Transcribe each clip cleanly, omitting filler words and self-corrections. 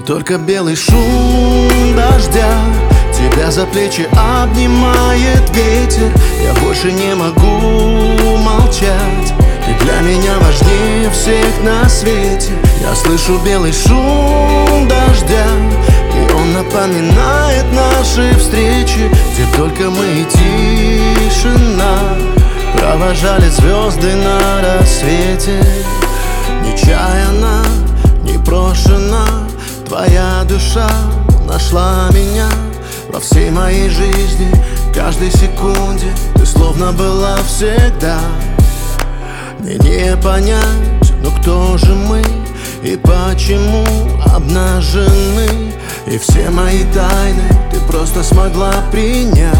только белый шум дождя тебя за плечи обнимает ветер. Я больше не могу молчать, ты для меня важнее всех на свете. Я слышу белый шум дождя, и он напоминает наши встречи, где только мы и тишина провожали звезды на рассвете. Нечаянно, непрошено твоя душа нашла меня. Во всей моей жизни, каждой секунде ты словно была всегда. Мне не понять, но кто же мы и почему обнажены, и все мои тайны ты просто смогла принять.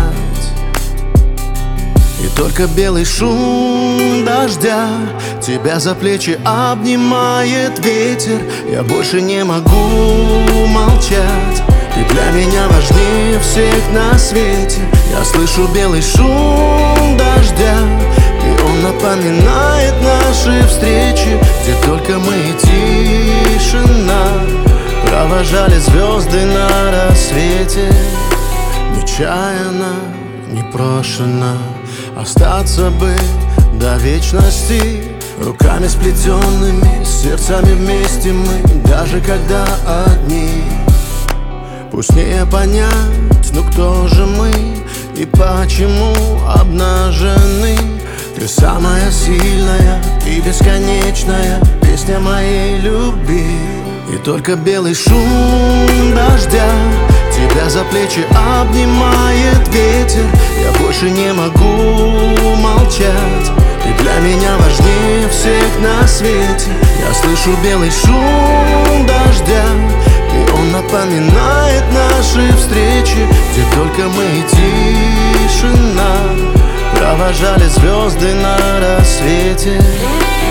И только белый шум дождя тебя за плечи обнимает ветер. Я больше не могу молчать, ты для меня важнее всех на свете. Я слышу белый шум дождя, и он напоминает наши встречи, где только мы и тишина провожали звезды на рассвете. Нечаянно, непрошено остаться бы до вечности, руками сплетенными, сердцами вместе мы, даже когда одни. Пусть не понять, но кто же мы и почему обнажены. Ты самая сильная и бесконечная песня моей любви. И только белый шум дождя тебя за плечи обнимает ветер. Я больше не могу молчать, ты для меня важнее всех на свете. Я слышу белый шум дождя, и он напоминает наши встречи, где только мы и тишина провожали звезды на рассвете.